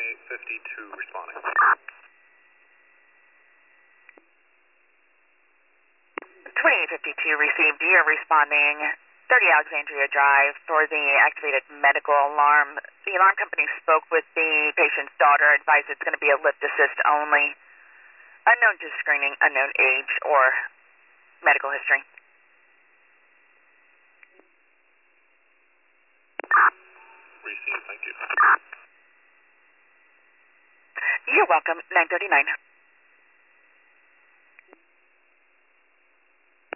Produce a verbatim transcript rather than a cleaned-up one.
twenty-eight fifty-two responding. twenty-eight fifty-two received. You're responding thirty Alexandria Drive for the activated medical alarm. The alarm company spoke with the patient's daughter, advised it's going to be a lift assist only. Unknown to screening, unknown age or medical history. Received, thank you. You're welcome. nine thirty-nine.